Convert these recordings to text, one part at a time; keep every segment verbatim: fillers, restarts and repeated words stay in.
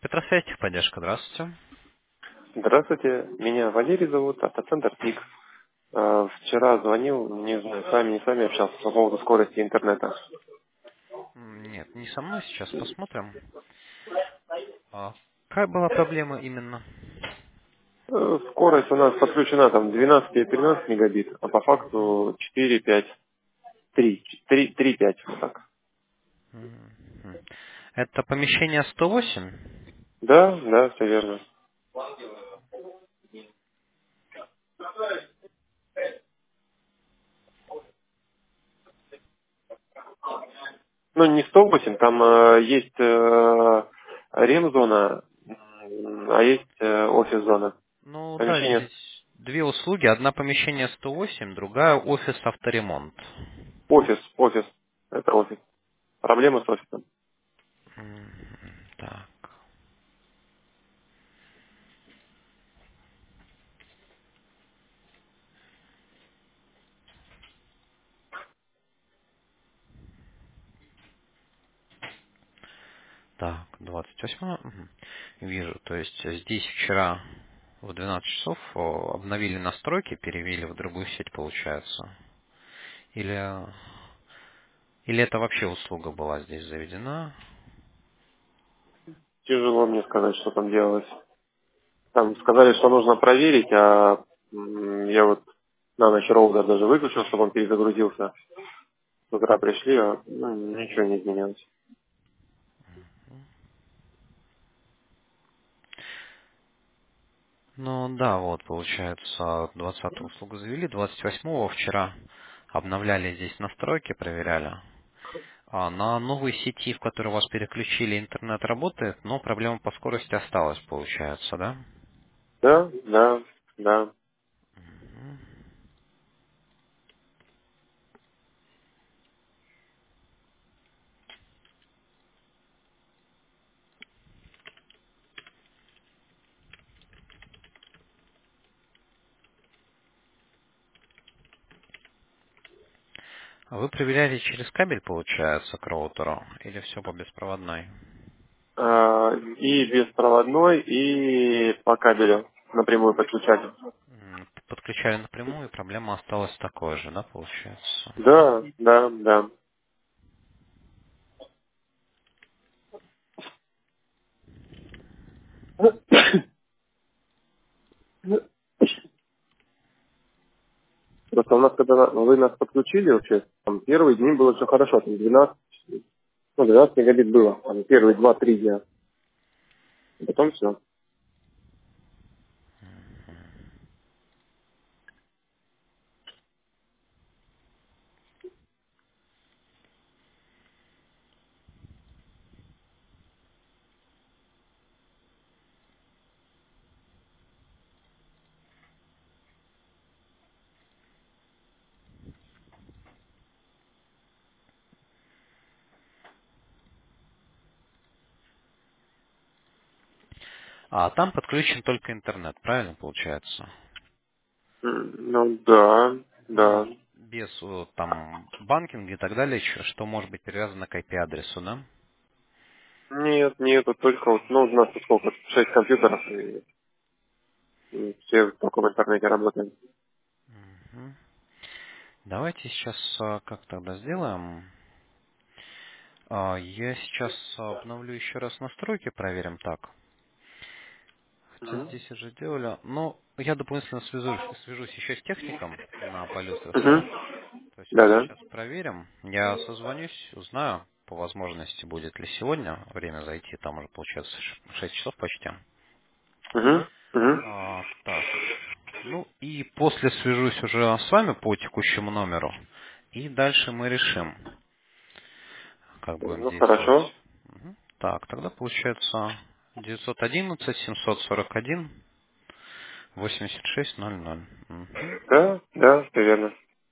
Петросвязь, техподдержка, здравствуйте. Здравствуйте, меня Валерий зовут, автоцентр ТИК. Э, Вчера звонил, не знаю, с вами, не с вами общался по поводу скорости интернета. М, Нет, не со мной, сейчас посмотрим. А какая была проблема именно? Э, Скорость у нас подключена там двенадцать и тринадцать мегабит, а по Мгм. факту четыре, пять, три, три, три, пять, вот так. Мгм. Это помещение сто восемь? Да, да, все верно. Ну, не сто восемь, там э, есть э, ремзона, м, а есть э, офис-зона. Ну да, Помещение здесь две услуги. Одна помещение сто восемь, другая офис авторемонт. офис, офис, это офис. Проблемы с офисом. Мгм. Так, так, двадцать восьмое. Мгм. Вижу, то есть здесь вчера в двенадцать часов о, обновили настройки, перевели в другую сеть, получается. Или Или это вообще услуга была здесь заведена? Тяжело мне сказать, что там делалось. Там сказали, что нужно проверить, а м, я вот на ночь роутер даже выключил, чтобы он перезагрузился. С утра пришли, а ну, ничего не изменилось. Ну да, вот получается, двадцатую услугу завели, двадцать восьмого вчера обновляли здесь настройки, проверяли. А на новой сети, в которую вас переключили, интернет работает, но проблема по скорости осталась, получается, да? Да, да, да. А вы проверяли через кабель, получается, к роутеру, или все по беспроводной? А, и беспроводной, и по кабелю напрямую подключать. М, Подключали напрямую, и проблема осталась такой же, да, получается? Да, да, да. Просто у нас, когда на- вы нас подключили вообще, там первые дни было все хорошо, там двенадцать, ну, двенадцать мегабит было, там первые два-три дня. Потом все. А там подключен только интернет, правильно получается? Ну да, Ну, да. без э, там банкинга и так далее, чё- что может быть привязано к I P-адресу, да? Нет, нет, вот только вот, ну, у нас тут сколько, шесть компьютеров, и, и все только в интернете работаем. Мгм. Давайте сейчас э, как тогда сделаем. А, Я сейчас обновлю еще раз настройки, проверим так. Хотя Угу. здесь уже делали. Но я дополнительно свяжусь, свяжусь еще с техником на Угу. полюстресе. То есть мы Да, да. сейчас проверим. Я созвонюсь, узнаю по возможности, будет ли сегодня время зайти. Там уже получается шесть часов почти. Угу. Угу. А, так. Ну и после свяжусь уже с вами по текущему номеру. И дальше мы решим, как будем Ну, действовать. хорошо. Мгм. Так, тогда получается девятьсот одиннадцать семьсот сорок один восемьдесят шесть ноль ноль. Мгм. Да, да, все верно.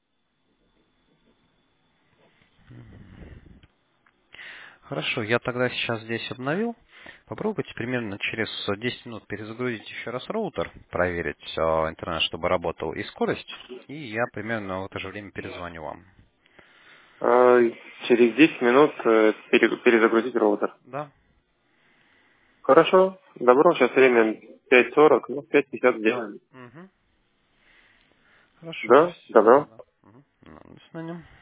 Хорошо, я тогда сейчас здесь обновил. Попробуйте примерно через десять минут перезагрузить еще раз роутер, проверить э, интернет, чтобы работал и скорость. И я примерно в это же время перезвоню вам. А, через десять минут э, пере- перезагрузить роутер. Да? Хорошо. Добро, сейчас время пять сорок, ну, в пять пятьдесят сделаем. Угу. Хорошо, Да, все добро. тогда. Угу. Ну, до свидания.